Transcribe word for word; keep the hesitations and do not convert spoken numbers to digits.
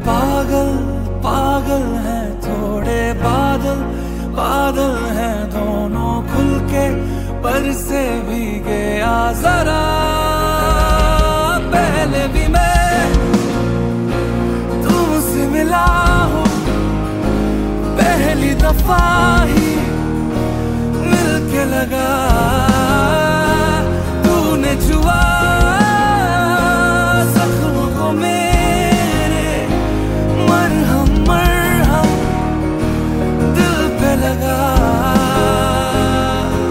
पागल पागल हैं थोड़े बादल, बादल हैं दोनों खुल के पर से भीगे आ जरा। पहले भी मैं तुमसे मिला हूँ, पहली दफा ही मिलके लगा